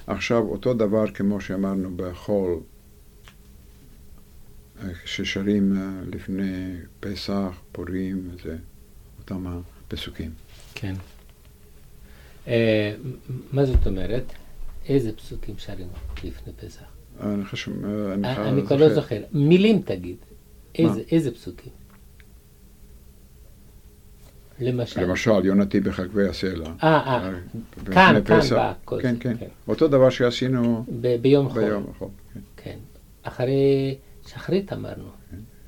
עכשיו, אותו דבר כמו שאמרנו בחול, ששרים לפני פסח, פורים, זה אותם הפסוקים. כן. מה זאת אומרת? איזה פסוקים שרים לפני פסח? אני כבר לא זוכר. מילים תגיד. איזה פסוקים? למשל, יונתי בחגבי הסלע. כאן בא. כן. אותו דבר שעשינו ביום חול. כן. אחרי שחרית אמרנו.